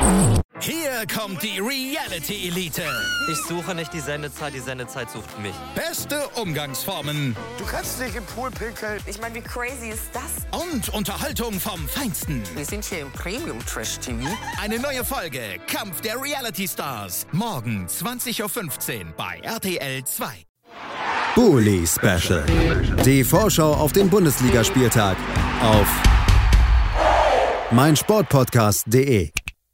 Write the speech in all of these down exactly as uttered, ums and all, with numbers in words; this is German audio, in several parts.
Hier kommt die Reality Elite. Ich suche nicht die Sendezeit, die Sendezeit sucht mich. Beste Umgangsformen. Du kannst nicht im Pool pinkeln. Ich meine, wie crazy ist das? Und Unterhaltung vom Feinsten. Wir sind hier im Premium-Trash-T V. Eine neue Folge Kampf der Reality Stars. Morgen zwanzig Uhr fünfzehn bei R T L zwei. Bully Special. Die Vorschau auf den Bundesligaspieltag auf meinsportpodcast punkt de.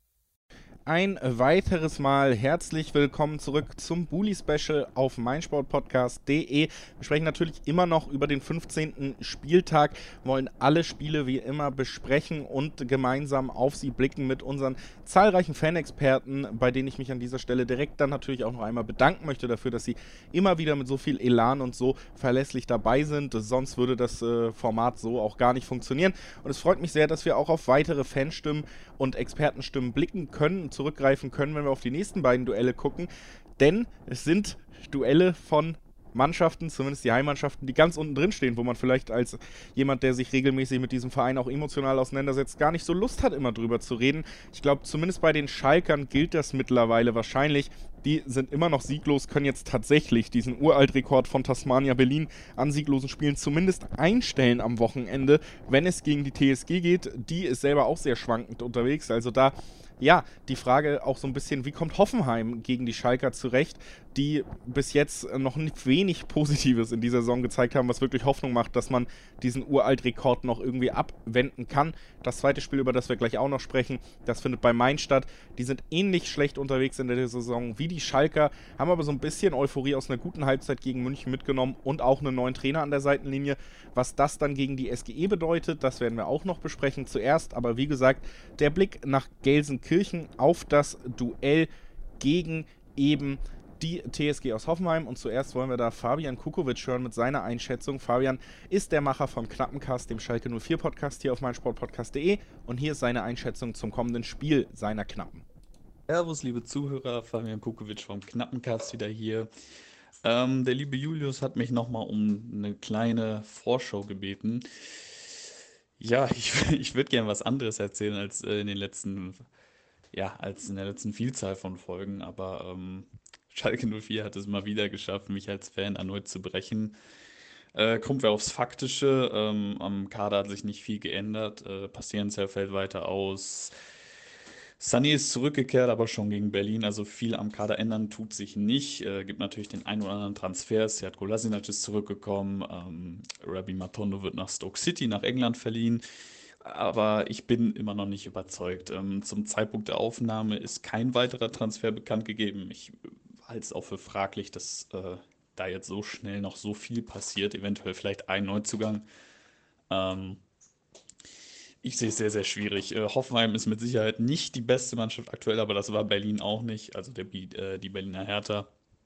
Ein weiteres Mal herzlich willkommen zurück zum Bully Special auf meinsportpodcast punkt de. Wir sprechen natürlich immer noch über den fünfzehnten Spieltag, wollen alle Spiele wie immer besprechen und gemeinsam auf sie blicken mit unseren zahlreichen Fanexperten, bei denen ich mich an dieser Stelle direkt dann natürlich auch noch einmal bedanken möchte dafür, dass sie immer wieder mit so viel Elan und so verlässlich dabei sind. Sonst würde das äh, Format so auch gar nicht funktionieren. Und es freut mich sehr, dass wir auch auf weitere Fanstimmen und Expertenstimmen blicken können und zurückgreifen können, wenn wir auf die nächsten beiden Duelle gucken. Denn es sind Duelle von Mannschaften, zumindest die Heimmannschaften, die ganz unten drin stehen, wo man vielleicht als jemand, der sich regelmäßig mit diesem Verein auch emotional auseinandersetzt, gar nicht so Lust hat, immer drüber zu reden. Ich glaube, zumindest bei den Schalkern gilt das mittlerweile wahrscheinlich. Die sind immer noch sieglos, können jetzt tatsächlich diesen Uraltrekord von Tasmania Berlin an sieglosen Spielen zumindest einstellen am Wochenende, wenn es gegen die T S G geht. Die ist selber auch sehr schwankend unterwegs, also da ja, die Frage auch so ein bisschen, wie kommt Hoffenheim gegen die Schalker zurecht, die bis jetzt noch nicht wenig Positives in dieser Saison gezeigt haben, was wirklich Hoffnung macht, dass man diesen Uraltrekord noch irgendwie abwenden kann. Das zweite Spiel, über das wir gleich auch noch sprechen, das findet bei Mainz statt. Die sind ähnlich schlecht unterwegs in der Saison wie die Schalker, haben aber so ein bisschen Euphorie aus einer guten Halbzeit gegen München mitgenommen und auch einen neuen Trainer an der Seitenlinie. Was das dann gegen die S G E bedeutet, das werden wir auch noch besprechen. Zuerst aber, wie gesagt, der Blick nach Gelsenkirchen auf das Duell gegen eben die T S G aus Hoffenheim. Und zuerst wollen wir da Fabian Kukovic hören mit seiner Einschätzung. Fabian ist der Macher von Knappencast, dem Schalke null vier Podcast hier auf meinsportpodcast punkt de, und hier ist seine Einschätzung zum kommenden Spiel seiner Knappen. Servus, liebe Zuhörer, Fabian Kukovic vom Knappencast wieder hier. Ähm, der liebe Julius hat mich nochmal um eine kleine Vorschau gebeten. Ja, ich, ich würde gerne was anderes erzählen als äh, in den letzten, ja, als in der letzten Vielzahl von Folgen, aber ähm, Schalke null vier hat es mal wieder geschafft, mich als Fan erneut zu brechen. Äh, kommen wir aufs Faktische. Ähm, am Kader hat sich nicht viel geändert. Äh, Paciencia fällt weiter aus. Sané ist zurückgekehrt, aber schon gegen Berlin. Also viel am Kader ändern tut sich nicht. Äh, gibt natürlich den einen oder anderen Transfer. Sead Kolasinac ist zurückgekommen. Ähm, Rabbi Matondo wird nach Stoke City, nach England verliehen. Aber ich bin immer noch nicht überzeugt. Ähm, zum Zeitpunkt der Aufnahme ist kein weiterer Transfer bekannt gegeben. Ich halte es auch für fraglich, dass äh, da jetzt so schnell noch so viel passiert. Eventuell vielleicht ein Neuzugang. Ähm, ich sehe es sehr, sehr schwierig. Äh, Hoffenheim ist mit Sicherheit nicht die beste Mannschaft aktuell, aber das war Berlin auch nicht. Also der, äh, die Berliner Hertha.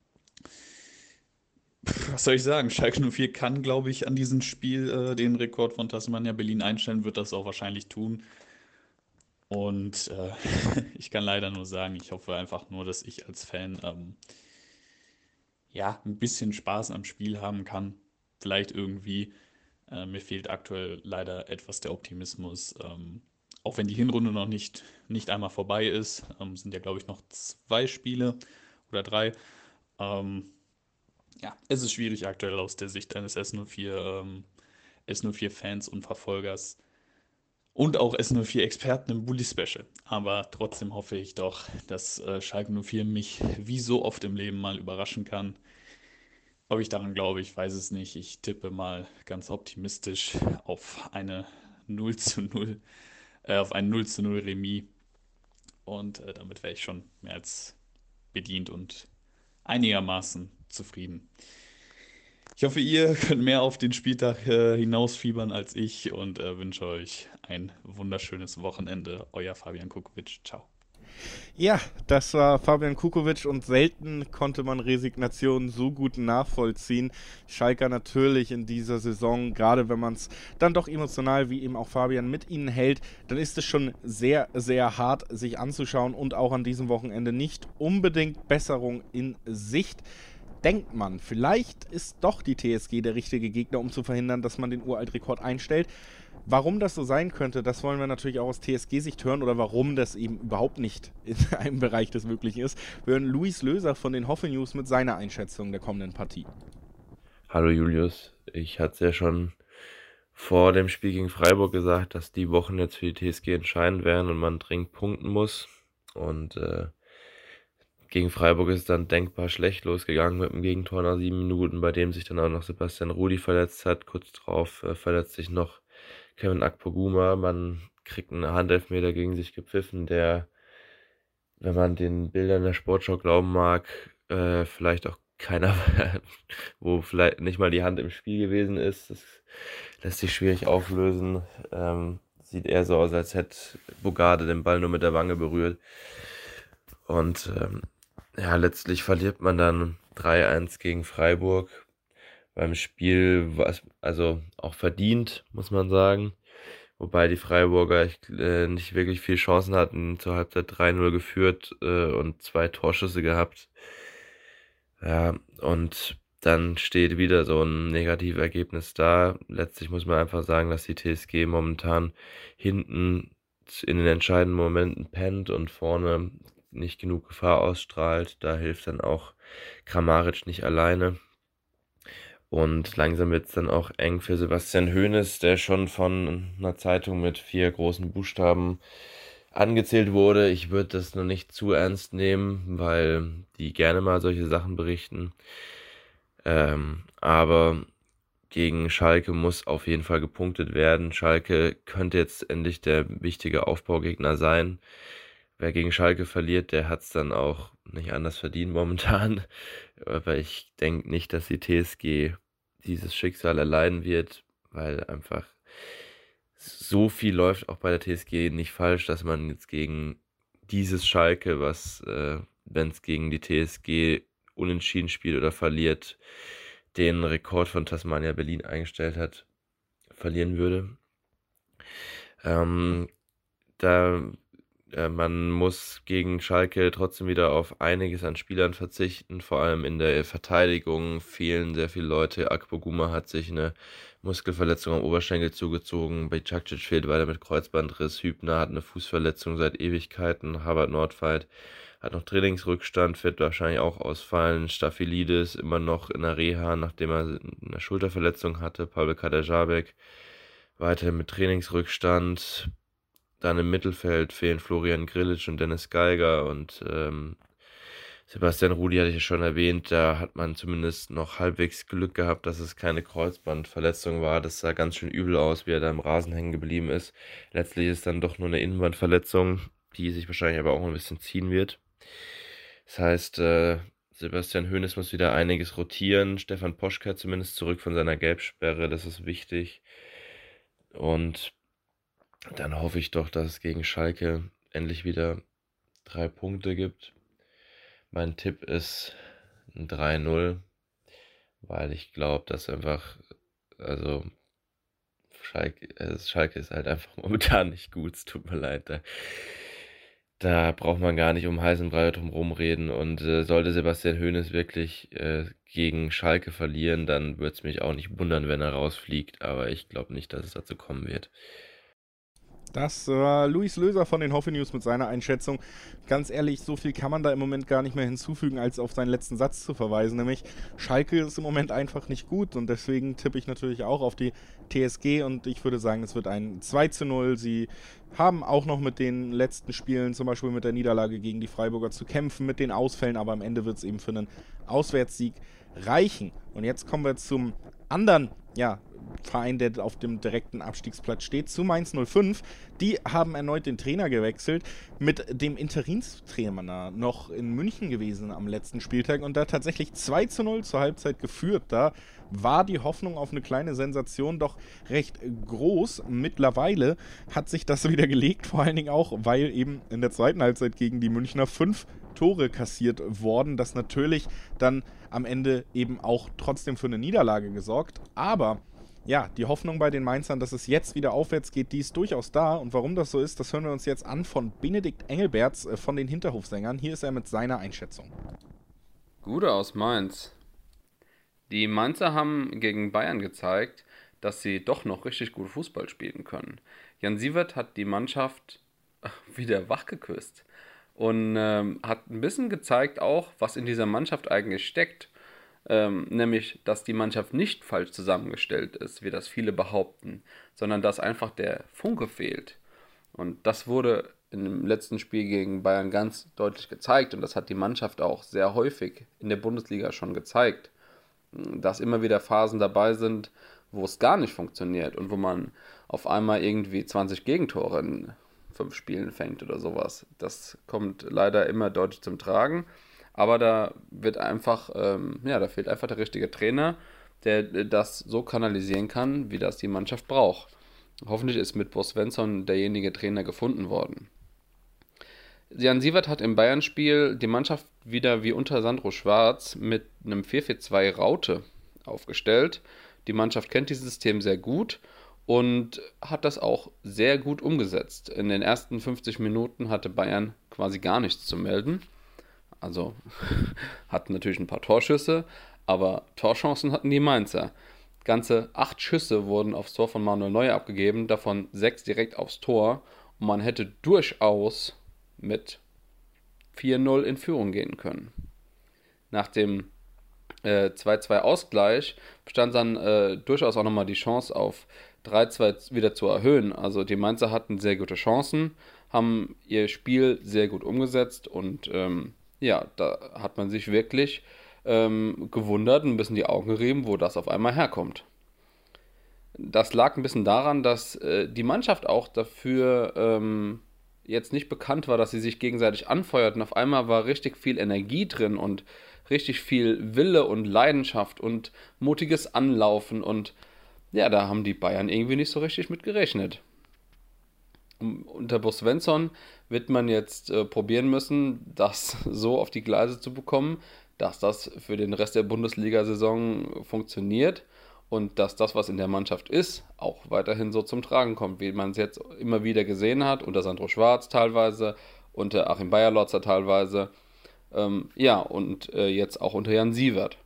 Pff, was soll ich sagen? Schalke null vier kann, glaube ich, an diesem Spiel äh, den Rekord von Tasmania Berlin einstellen, wird das auch wahrscheinlich tun. Und äh, ich kann leider nur sagen, ich hoffe einfach nur, dass ich als Fan ähm, ja, ein bisschen Spaß am Spiel haben kann. Vielleicht irgendwie. Äh, mir fehlt aktuell leider etwas der Optimismus. Ähm, auch wenn die Hinrunde noch nicht, nicht einmal vorbei ist, ähm, sind ja, glaube ich, noch zwei Spiele oder drei. Ähm, ja, es ist schwierig aktuell aus der Sicht eines S null vier, ähm, S null vier-Fans und Verfolgers. Und auch S null vier-Experten im Bully-Special. Aber trotzdem hoffe ich doch, dass äh, Schalke null vier mich wie so oft im Leben mal überraschen kann. Ob ich daran glaube, ich weiß es nicht. Ich tippe mal ganz optimistisch auf eine null zu null, äh, auf ein null zu null Remis. Und äh, damit wäre ich schon mehr als bedient und einigermaßen zufrieden. Ich hoffe, ihr könnt mehr auf den Spieltag äh, hinausfiebern als ich und äh, wünsche euch ein wunderschönes Wochenende. Euer Fabian Kukovic. Ciao. Ja, das war Fabian Kukovic und selten konnte man Resignation so gut nachvollziehen. Schalker natürlich in dieser Saison, gerade wenn man es dann doch emotional, wie eben auch Fabian, mit ihnen hält, dann ist es schon sehr, sehr hart, sich anzuschauen und auch an diesem Wochenende nicht unbedingt Besserung in Sicht. Denkt man, vielleicht ist doch die T S G der richtige Gegner, um zu verhindern, dass man den Uraltrekord einstellt. Warum das so sein könnte, das wollen wir natürlich auch aus T S G-Sicht hören oder warum das eben überhaupt nicht in einem Bereich des Möglichen ist. Wir hören Luis Löser von den Hoffe News mit seiner Einschätzung der kommenden Partie. Hallo Julius, ich hatte es ja schon vor dem Spiel gegen Freiburg gesagt, dass die Wochen jetzt für die T S G entscheidend werden und man dringend punkten muss. Und äh, gegen Freiburg ist es dann denkbar schlecht losgegangen mit dem Gegentor nach sieben Minuten, bei dem sich dann auch noch Sebastian Rudi verletzt hat. Kurz drauf äh, verletzt sich noch Kevin Akpoguma. Man kriegt einen Handelfmeter gegen sich gepfiffen, der, wenn man den Bildern der Sportschau glauben mag, äh, vielleicht auch keiner, wo vielleicht nicht mal die Hand im Spiel gewesen ist. Das lässt sich schwierig auflösen. Ähm, sieht eher so aus, als hätte Bogarde den Ball nur mit der Wange berührt. Und ähm, ja, letztlich verliert man dann drei eins gegen Freiburg. Beim Spiel war es also auch verdient, muss man sagen. Wobei die Freiburger äh, nicht wirklich viel Chancen hatten. Zur Halbzeit drei null geführt äh, und zwei Torschüsse gehabt. Ja, und dann steht wieder so ein Negativergebnis da. Letztlich muss man einfach sagen, dass die T S G momentan hinten in den entscheidenden Momenten pennt und vorne nicht genug Gefahr ausstrahlt. Da hilft dann auch Kramaric nicht alleine. Und langsam wird es dann auch eng für Sebastian Hoeneß, der schon von einer Zeitung mit vier großen Buchstaben angezählt wurde. Ich würde das noch nicht zu ernst nehmen, weil die gerne mal solche Sachen berichten. Ähm, aber gegen Schalke muss auf jeden Fall gepunktet werden. Schalke könnte jetzt endlich der wichtige Aufbaugegner sein. Wer gegen Schalke verliert, der hat es dann auch nicht anders verdient momentan. Aber ich denke nicht, dass die T S G dieses Schicksal erleiden wird, weil einfach so viel läuft auch bei der T S G nicht falsch, dass man jetzt gegen dieses Schalke, was, äh, wenn es gegen die T S G unentschieden spielt oder verliert, den Rekord von Tasmania Berlin eingestellt hat, verlieren würde. Ähm, da äh, man muss gegen Schalke trotzdem wieder auf einiges an Spielern verzichten, vor allem in der Verteidigung fehlen sehr viele Leute. Akpoguma hat sich eine Muskelverletzung am Oberschenkel zugezogen, Bajčáčić fehlt weiter mit Kreuzbandriss, Hübner hat eine Fußverletzung seit Ewigkeiten, Habert Nordfeit hat noch Trainingsrückstand, wird wahrscheinlich auch ausfallen, Staphylides immer noch in der Reha, nachdem er eine Schulterverletzung hatte, Pavel Kaderabek weiterhin mit Trainingsrückstand. Dann im Mittelfeld fehlen Florian Grillitsch und Dennis Geiger und ähm, Sebastian Rudi hatte ich ja schon erwähnt, da hat man zumindest noch halbwegs Glück gehabt, dass es keine Kreuzbandverletzung war. Das sah ganz schön übel aus, wie er da im Rasen hängen geblieben ist. Letztlich ist dann doch nur eine Innenbandverletzung, die sich wahrscheinlich aber auch ein bisschen ziehen wird. Das heißt, äh, Sebastian Hoeneß muss wieder einiges rotieren. Stefan Poschka zumindest zurück von seiner Gelbsperre, das ist wichtig. Und dann hoffe ich doch, dass es gegen Schalke endlich wieder drei Punkte gibt. Mein Tipp ist ein drei null, weil ich glaube, dass einfach, also Schalke, äh, Schalke ist halt einfach momentan nicht gut, es tut mir leid. Da, da braucht man gar nicht um heißen Brei drum rumreden und äh, sollte Sebastian Hoeneß wirklich äh, gegen Schalke verlieren, dann würde es mich auch nicht wundern, wenn er rausfliegt, aber ich glaube nicht, dass es dazu kommen wird. Das war Luis Löser von den Hoffe News mit seiner Einschätzung. Ganz ehrlich, so viel kann man da im Moment gar nicht mehr hinzufügen, als auf seinen letzten Satz zu verweisen. Nämlich, Schalke ist im Moment einfach nicht gut und deswegen tippe ich natürlich auch auf die T S G und ich würde sagen, es wird ein zwei zu null. Sie haben auch noch mit den letzten Spielen, zum Beispiel mit der Niederlage gegen die Freiburger, zu kämpfen, mit den Ausfällen, aber am Ende wird es eben für einen Auswärtssieg reichen. Und jetzt kommen wir zum anderen, ja, Verein, der auf dem direkten Abstiegsplatz steht, zu Mainz null fünf. Die haben erneut den Trainer gewechselt, mit dem Interimstrainer noch in München gewesen am letzten Spieltag und da tatsächlich zwei zu null zur Halbzeit geführt. Da war die Hoffnung auf eine kleine Sensation doch recht groß. Mittlerweile hat sich das wieder gelegt, vor allen Dingen auch, weil eben in der zweiten Halbzeit gegen die Münchner fünf Tore kassiert worden. Das natürlich dann am Ende eben auch trotzdem für eine Niederlage gesorgt. Aber ja, die Hoffnung bei den Mainzern, dass es jetzt wieder aufwärts geht, die ist durchaus da. Und warum das so ist, das hören wir uns jetzt an von Benedikt Engelberts von den Hinterhofsängern. Hier ist er mit seiner Einschätzung. Gude aus Mainz. Die Mainzer haben gegen Bayern gezeigt, dass sie doch noch richtig gut Fußball spielen können. Jan Siewert hat die Mannschaft wieder wachgeküsst und ähm, hat ein bisschen gezeigt auch, was in dieser Mannschaft eigentlich steckt. Ähm, nämlich, dass die Mannschaft nicht falsch zusammengestellt ist, wie das viele behaupten, sondern dass einfach der Funke fehlt. Und das wurde im letzten Spiel gegen Bayern ganz deutlich gezeigt und das hat die Mannschaft auch sehr häufig in der Bundesliga schon gezeigt, dass immer wieder Phasen dabei sind, wo es gar nicht funktioniert und wo man auf einmal irgendwie zwanzig Gegentore in fünf Spielen fängt oder sowas. Das kommt leider immer deutlich zum Tragen, aber da wird einfach, ähm, ja, da fehlt einfach der richtige Trainer, der das so kanalisieren kann, wie das die Mannschaft braucht. Hoffentlich ist mit Bo Svensson derjenige Trainer gefunden worden. Jan Siewert hat im Bayern-Spiel die Mannschaft wieder wie unter Sandro Schwarz mit einem vier vier zwei Raute aufgestellt. Die Mannschaft kennt dieses System sehr gut und hat das auch sehr gut umgesetzt. In den ersten fünfzig Minuten hatte Bayern quasi gar nichts zu melden. Also hatten natürlich ein paar Torschüsse, aber Torchancen hatten die Mainzer. Ganze acht Schüsse wurden aufs Tor von Manuel Neuer abgegeben, davon sechs direkt aufs Tor. Und man hätte durchaus mit vier null in Führung gehen können. Nach dem äh, zwei zwei Ausgleich bestand dann äh, durchaus auch nochmal die Chance auf drei zwei wieder zu erhöhen. Also die Mainzer hatten sehr gute Chancen, haben ihr Spiel sehr gut umgesetzt und ähm, ja, da hat man sich wirklich ähm, gewundert, ein bisschen die Augen gerieben, wo das auf einmal herkommt. Das lag ein bisschen daran, dass äh, die Mannschaft auch dafür ähm, jetzt nicht bekannt war, dass sie sich gegenseitig anfeuerten. Auf einmal war richtig viel Energie drin und richtig viel Wille und Leidenschaft und mutiges Anlaufen und ja, da haben die Bayern irgendwie nicht so richtig mit gerechnet. Unter Bo Svensson wird man jetzt äh, probieren müssen, das so auf die Gleise zu bekommen, dass das für den Rest der Bundesliga-Saison funktioniert und dass das, was in der Mannschaft ist, auch weiterhin so zum Tragen kommt, wie man es jetzt immer wieder gesehen hat, unter Sandro Schwarz teilweise, unter Achim Beierlotzer teilweise, ähm, ja, und äh, jetzt auch unter Jan Siewert.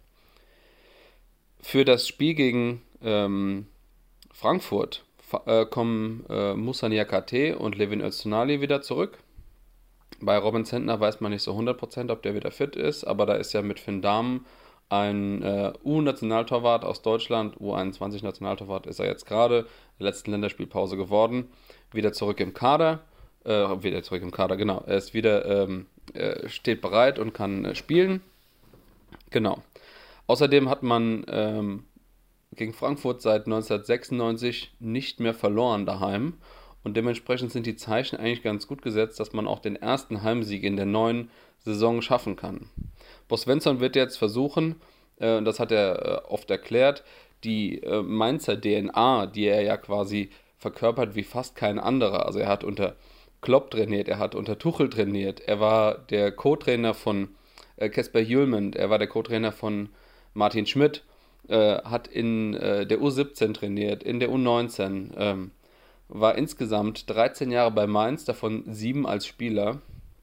Für das Spiel gegen ähm, Frankfurt äh, kommen äh, Moussa Niakhaté und Levin Öztunali wieder zurück. Bei Robin Zentner weiß man nicht so hundert Prozent, ob der wieder fit ist, aber da ist ja mit Finn Dahmen ein äh, U-Nationaltorwart aus Deutschland, U einundzwanzig-Nationaltorwart ist er jetzt gerade, in der letzten Länderspielpause geworden, wieder zurück im Kader, äh, wieder zurück im Kader, genau, er ist wieder, ähm, äh, steht bereit und kann äh, spielen, genau. Außerdem hat man ähm, gegen Frankfurt seit neunzehnhundertsechsundneunzig nicht mehr verloren daheim und dementsprechend sind die Zeichen eigentlich ganz gut gesetzt, dass man auch den ersten Heimsieg in der neuen Saison schaffen kann. Bo Svensson wird jetzt versuchen, äh, das hat er äh, oft erklärt, die äh, Mainzer D N A, die er ja quasi verkörpert wie fast kein anderer. Also er hat unter Klopp trainiert, er hat unter Tuchel trainiert, er war der Co-Trainer von äh, Kasper Hjulmand, er war der Co-Trainer von Martin Schmidt, äh, hat in äh, der U siebzehn trainiert, in der U neunzehn, ähm, war insgesamt dreizehn Jahre bei Mainz, davon sieben als Spieler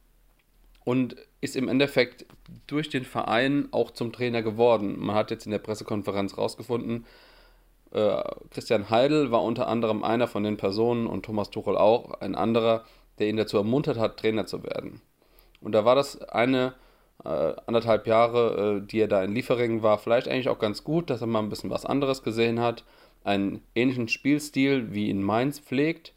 und ist im Endeffekt durch den Verein auch zum Trainer geworden. Man hat jetzt in der Pressekonferenz rausgefunden, äh, Christian Heidel war unter anderem einer von den Personen und Thomas Tuchel auch, ein anderer, der ihn dazu ermuntert hat, Trainer zu werden. Und da war das eine äh, anderthalb Jahre, äh, die er da in Liefering war, vielleicht eigentlich auch ganz gut, dass er mal ein bisschen was anderes gesehen hat, einen ähnlichen Spielstil wie in Mainz pflegt,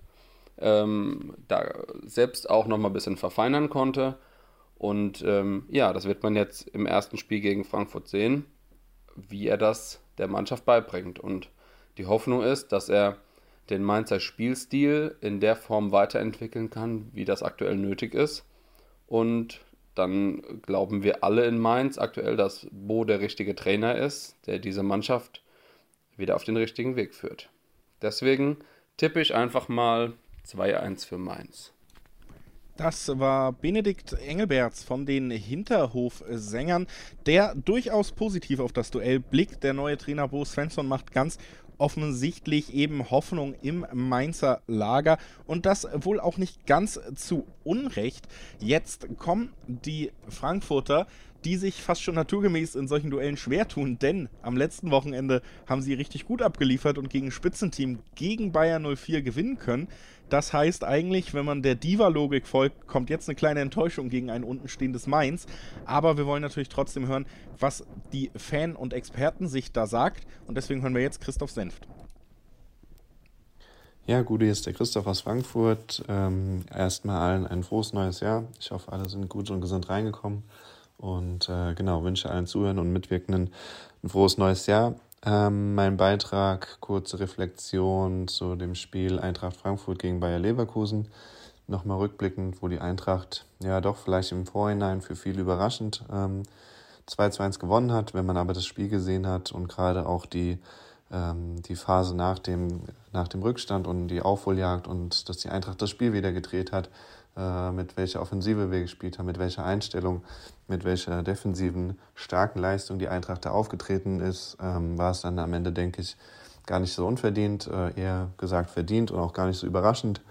ähm, da selbst auch nochmal ein bisschen verfeinern konnte. Und ähm, ja, das wird man jetzt im ersten Spiel gegen Frankfurt sehen, wie er das der Mannschaft beibringt. Und die Hoffnung ist, dass er den Mainzer Spielstil in der Form weiterentwickeln kann, wie das aktuell nötig ist. Und dann glauben wir alle in Mainz aktuell, dass Bo der richtige Trainer ist, der diese Mannschaft wieder auf den richtigen Weg führt. Deswegen tippe ich einfach mal zwei eins für Mainz. Das war Benedikt Engelberts von den Hinterhofsängern, der durchaus positiv auf das Duell blickt. Der neue Trainer Bo Svensson macht ganz offensichtlich eben Hoffnung im Mainzer Lager und das wohl auch nicht ganz zu Unrecht. Jetzt kommen die Frankfurter, die sich fast schon naturgemäß in solchen Duellen schwer tun, denn am letzten Wochenende haben sie richtig gut abgeliefert und gegen ein Spitzenteam gegen Bayer null vier gewinnen können. Das heißt eigentlich, wenn man der Diva-Logik folgt, kommt jetzt eine kleine Enttäuschung gegen ein untenstehendes Mainz. Aber wir wollen natürlich trotzdem hören, was die Fan- und Expertensicht da sagt. Und deswegen hören wir jetzt Christoph Senft. Ja, gut, hier ist der Christoph aus Frankfurt. Ähm, erstmal allen ein frohes neues Jahr. Ich hoffe, alle sind gut und gesund reingekommen. Und äh, genau, wünsche allen Zuhörern und Mitwirkenden ein frohes neues Jahr. Ähm, mein Beitrag, kurze Reflexion zu dem Spiel Eintracht Frankfurt gegen Bayer Leverkusen. Nochmal rückblickend, wo die Eintracht ja doch vielleicht im Vorhinein für viele überraschend ähm, zwei zu eins gewonnen hat. Wenn man aber das Spiel gesehen hat und gerade auch die, ähm, die Phase nach dem, nach dem Rückstand und die Aufholjagd und dass die Eintracht das Spiel wieder gedreht hat, äh, mit welcher Offensive wir gespielt haben, mit welcher Einstellung, mit welcher defensiven, starken Leistung die Eintracht da aufgetreten ist, ähm, war es dann am Ende, denke ich, gar nicht so unverdient, äh, eher gesagt verdient und auch gar nicht so überraschend.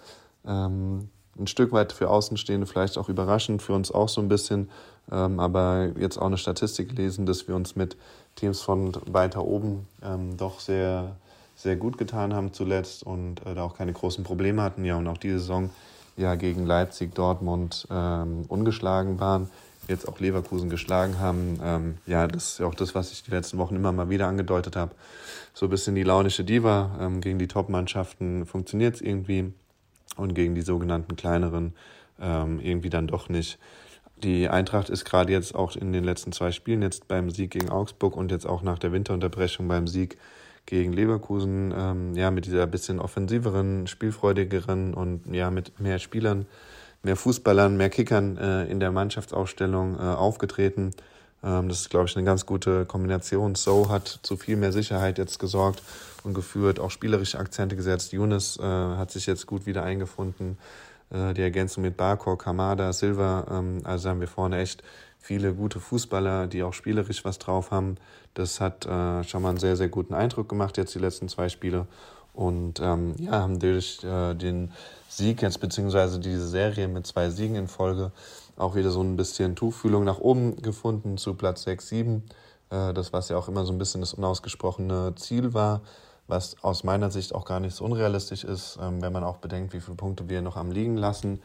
Ähm, ein Stück weit für Außenstehende vielleicht auch überraschend, für uns auch so ein bisschen, ähm, aber jetzt auch eine Statistik gelesen, dass wir uns mit Teams von weiter oben ähm, doch sehr, sehr gut getan haben zuletzt und äh, da auch keine großen Probleme hatten. Ja, und auch diese Saison ja gegen Leipzig, Dortmund ähm, ungeschlagen waren, jetzt auch Leverkusen geschlagen haben. Ähm, ja, das ist ja auch das, was ich die letzten Wochen immer mal wieder angedeutet habe. So ein bisschen die launische Diva. Ähm, gegen die Top-Mannschaften funktioniert es irgendwie und gegen die sogenannten kleineren ähm, irgendwie dann doch nicht. Die Eintracht ist gerade jetzt auch in den letzten zwei Spielen, jetzt beim Sieg gegen Augsburg und jetzt auch nach der Winterunterbrechung beim Sieg gegen Leverkusen, ähm, ja, mit dieser bisschen offensiveren, spielfreudigeren und ja, mit mehr Spielern, mehr Fußballern, mehr Kickern äh, in der Mannschaftsaufstellung äh, aufgetreten. Ähm, das ist, glaube ich, eine ganz gute Kombination. So hat zu viel mehr Sicherheit jetzt gesorgt und geführt, auch spielerische Akzente gesetzt. Younes äh, hat sich jetzt gut wieder eingefunden. Äh, die Ergänzung mit Barkor, Kamada, Silva, ähm, also haben wir vorne echt viele gute Fußballer, die auch spielerisch was drauf haben. Das hat äh, schon mal einen sehr, sehr guten Eindruck gemacht, jetzt die letzten zwei Spiele. Und ähm, ja, haben durch äh, den Sieg jetzt, beziehungsweise diese Serie mit zwei Siegen in Folge, auch wieder so ein bisschen Tuchfühlung nach oben gefunden zu Platz sechs, sieben. Äh, das, was ja auch immer so ein bisschen das unausgesprochene Ziel war, was aus meiner Sicht auch gar nicht so unrealistisch ist, ähm, wenn man auch bedenkt, wie viele Punkte wir noch am liegen lassen.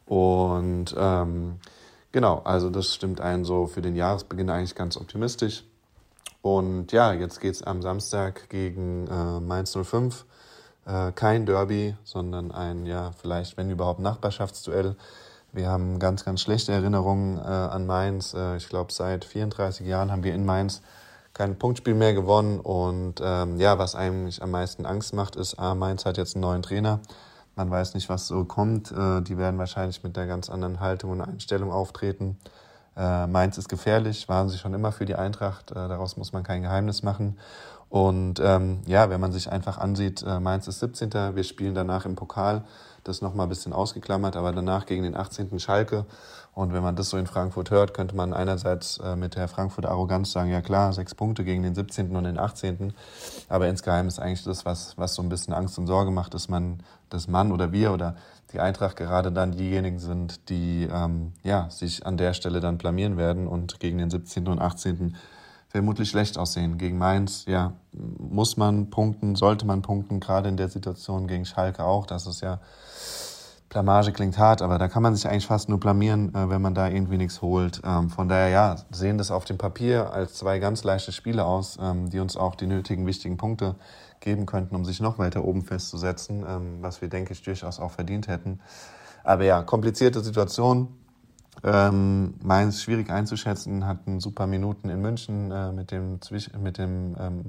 Und ähm, genau, also das stimmt einen so für den Jahresbeginn eigentlich ganz optimistisch. Und ja, jetzt geht es am Samstag gegen äh, Mainz null fünf. Äh, kein Derby, sondern ein, ja, vielleicht, wenn überhaupt, Nachbarschaftsduell. Wir haben ganz, ganz schlechte Erinnerungen äh, an Mainz. Äh, ich glaube, seit vierunddreißig Jahren haben wir in Mainz kein Punktspiel mehr gewonnen. Und ähm, ja, was eigentlich am meisten Angst macht, ist, ah, Mainz hat jetzt einen neuen Trainer. Man weiß nicht, was so kommt. Äh, die werden wahrscheinlich mit einer ganz anderen Haltung und Einstellung auftreten. Äh, Mainz ist gefährlich, waren sie schon immer für die Eintracht. Äh, daraus muss man kein Geheimnis machen. Und ähm, ja, wenn man sich einfach ansieht, äh, Mainz ist siebzehnter Wir spielen danach im Pokal. Das ist nochmal ein bisschen ausgeklammert, aber danach gegen den achtzehnten Schalke. Und wenn man das so in Frankfurt hört, könnte man einerseits äh, mit der Frankfurter Arroganz sagen, ja klar, sechs Punkte gegen den siebzehnten und den achtzehnten Aber insgeheim ist eigentlich das, was, was so ein bisschen Angst und Sorge macht, dass man, dass man oder wir oder die Eintracht gerade dann diejenigen sind, die ähm, ja, sich an der Stelle dann blamieren werden und gegen den siebzehnten und achtzehnten vermutlich schlecht aussehen. Gegen Mainz, ja, muss man punkten, sollte man punkten, gerade in der Situation gegen Schalke auch. Das ist ja, Blamage klingt hart, aber da kann man sich eigentlich fast nur blamieren, äh, wenn man da irgendwie nichts holt. Ähm, von daher, ja, sehen das auf dem Papier als zwei ganz leichte Spiele aus, ähm, die uns auch die nötigen, wichtigen Punkte geben könnten, um sich noch weiter oben festzusetzen, ähm, was wir, denke ich, durchaus auch verdient hätten. Aber ja, komplizierte Situation. Ähm, Mainz schwierig einzuschätzen, hatten super Minuten in München äh, mit dem, Zwisch- mit dem ähm,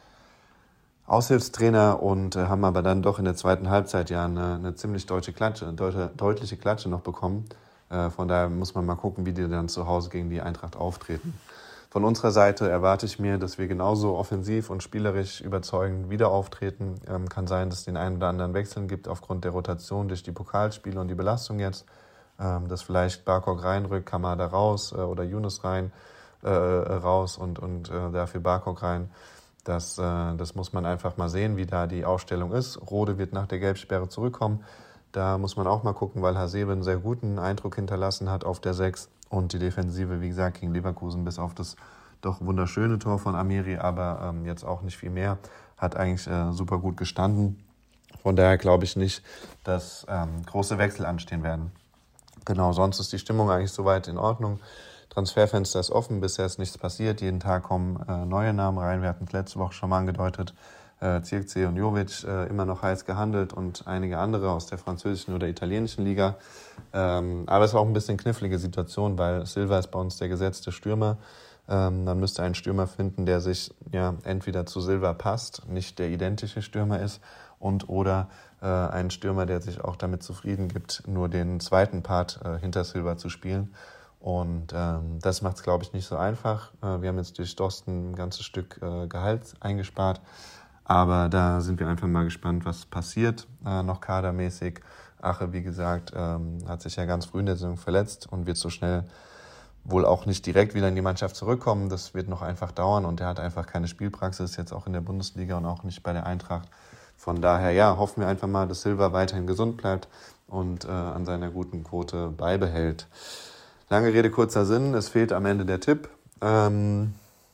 Aushilfstrainer und äh, haben aber dann doch in der zweiten Halbzeit ja eine, eine ziemlich deutsche Klatsche, deute, deutliche Klatsche noch bekommen. Äh, von daher muss man mal gucken, wie die dann zu Hause gegen die Eintracht auftreten. Von unserer Seite erwarte ich mir, dass wir genauso offensiv und spielerisch überzeugend wieder auftreten. Ähm, kann sein, dass es den einen oder anderen Wechseln gibt aufgrund der Rotation durch die Pokalspiele und die Belastung jetzt. Ähm, dass vielleicht Barkok reinrückt, Kamada raus äh, oder Younes rein, äh, raus und, und äh, dafür Barkok rein. Das, äh, das muss man einfach mal sehen, wie da die Aufstellung ist. Rode wird nach der Gelbsperre zurückkommen. Da muss man auch mal gucken, weil Hasebe einen sehr guten Eindruck hinterlassen hat auf der sechs. Und die Defensive, wie gesagt, gegen Leverkusen bis auf das doch wunderschöne Tor von Amiri, aber ähm, jetzt auch nicht viel mehr, hat eigentlich äh, super gut gestanden. Von daher glaube ich nicht, dass ähm, große Wechsel anstehen werden. Genau, sonst ist die Stimmung eigentlich soweit in Ordnung. Transferfenster ist offen, bisher ist nichts passiert. Jeden Tag kommen äh, neue Namen rein. Wir hatten es letzte Woche schon mal angedeutet. Äh, Zirkzee und Jovic äh, immer noch heiß gehandelt und einige andere aus der französischen oder italienischen Liga. Ähm, aber es ist auch ein bisschen knifflige Situation, weil Silva ist bei uns der gesetzte Stürmer. Ähm, man müsste einen Stürmer finden, der sich ja entweder zu Silva passt, nicht der identische Stürmer ist, und oder äh, einen Stürmer, der sich auch damit zufrieden gibt, nur den zweiten Part äh, hinter Silva zu spielen. Und ähm, das macht es, glaube ich, nicht so einfach. Äh, wir haben jetzt durch Dorsten ein ganzes Stück äh, Gehalt eingespart. Aber da sind wir einfach mal gespannt, was passiert, äh, noch kadermäßig. Ache, wie gesagt, ähm, hat sich ja ganz früh in der Saison verletzt und wird so schnell wohl auch nicht direkt wieder in die Mannschaft zurückkommen. Das wird noch einfach dauern und er hat einfach keine Spielpraxis, jetzt auch in der Bundesliga und auch nicht bei der Eintracht. Von daher, ja, hoffen wir einfach mal, dass Silva weiterhin gesund bleibt und äh, an seiner guten Quote beibehält. Lange Rede, kurzer Sinn, es fehlt am Ende der Tipp. Ähm,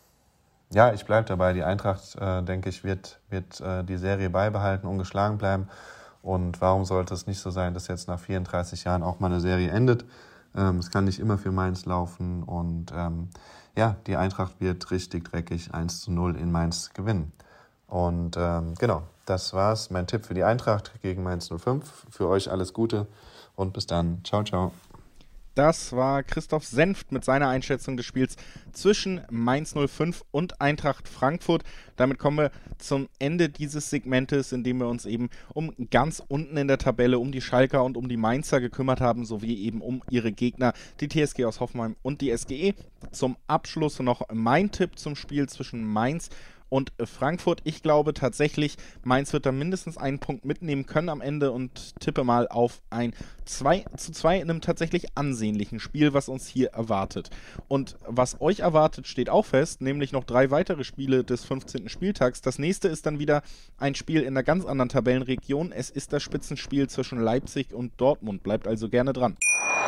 ja, ich bleibe dabei. Die Eintracht, äh, denke ich, wird, wird äh, die Serie beibehalten, ungeschlagen bleiben. Und warum sollte es nicht so sein, dass jetzt nach vierunddreißig Jahren auch mal eine Serie endet? Ähm, es kann nicht immer für Mainz laufen. Und ähm, ja, die Eintracht wird richtig dreckig eins zu null in Mainz gewinnen. Und ähm, genau, das war's. Mein Tipp für die Eintracht gegen Mainz null fünf. Für euch alles Gute und bis dann. Ciao, ciao. Das war Christoph Senft mit seiner Einschätzung des Spiels zwischen Mainz null fünf und Eintracht Frankfurt. Damit kommen wir zum Ende dieses Segmentes, in dem wir uns eben um ganz unten in der Tabelle, um die Schalker und um die Mainzer gekümmert haben, sowie eben um ihre Gegner, die T S G aus Hoffenheim und die S G E. Zum Abschluss noch mein Tipp zum Spiel zwischen Mainz und Frankfurt. Ich glaube tatsächlich, Mainz wird da mindestens einen Punkt mitnehmen können am Ende und tippe mal auf ein zwei zu zwei in einem tatsächlich ansehnlichen Spiel, was uns hier erwartet. Und was euch erwartet, steht auch fest, nämlich noch drei weitere Spiele des fünfzehnten Spieltags. Das nächste ist dann wieder ein Spiel in einer ganz anderen Tabellenregion. Es ist das Spitzenspiel zwischen Leipzig und Dortmund. Bleibt also gerne dran.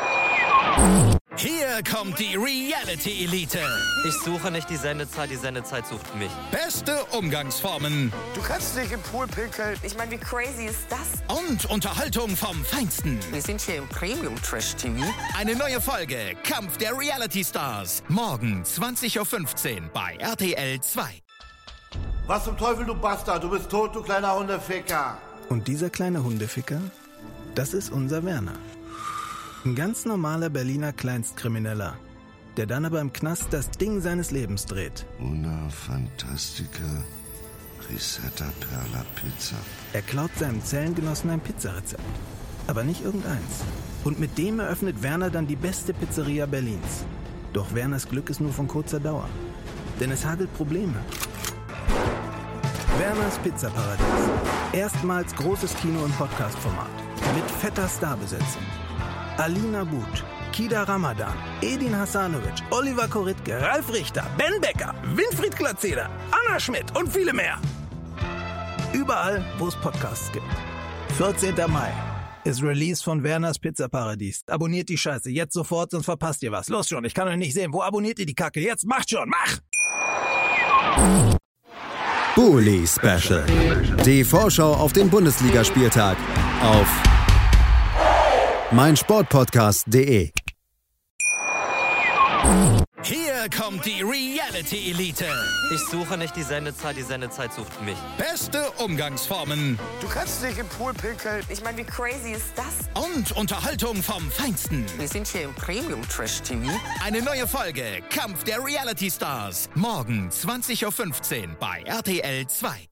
Hier kommt die Reality Elite. Ich suche nicht die Sendezeit, die Sendezeit sucht mich. Beste Umgangsformen. Du kannst dich im Pool pinkeln. Ich meine, wie crazy ist das? Und Unterhaltung vom Feinsten. Wir sind hier im Premium-Trash-T V. Eine neue Folge Kampf der Reality Stars. Morgen zwanzig Uhr fünfzehn bei R T L zwei. Was zum Teufel, du Bastard? Du bist tot, du kleiner Hundeficker. Und dieser kleine Hundeficker, das ist unser Werner. Ein ganz normaler Berliner Kleinstkrimineller, der dann aber im Knast das Ding seines Lebens dreht. Una fantastica risetta per la pizza. Er klaut seinem Zellengenossen ein Pizzarezept, aber nicht irgendeins. Und mit dem eröffnet Werner dann die beste Pizzeria Berlins. Doch Werners Glück ist nur von kurzer Dauer, denn es hagelt Probleme. Werners Pizzaparadies. Erstmals großes Kino- und Podcast-Format. Mit fetter Starbesetzung. Alina But, Kida Ramadan, Edin Hasanovic, Oliver Koritke, Ralf Richter, Ben Becker, Winfried Glatzeder, Anna Schmidt und viele mehr. Überall, wo es Podcasts gibt. vierzehnten Mai ist Release von Werners Pizzaparadies. Abonniert die Scheiße jetzt sofort, sonst verpasst ihr was. Los schon, ich kann euch nicht sehen. Wo abonniert ihr die Kacke? Jetzt macht schon, mach! Bully Special. Die Vorschau auf den Bundesligaspieltag auf meinsportpodcast punkt de. Hier kommt die Reality Elite. Ich suche nicht die Sendezeit, die Sendezeit sucht mich. Beste Umgangsformen. Du kannst dich im Pool pinkeln. Ich meine, wie crazy ist das? Und Unterhaltung vom Feinsten. Wir sind hier im Premium-Trash-T V. Eine neue Folge Kampf der Reality Stars. Morgen zwanzig Uhr fünfzehn bei R T L zwei.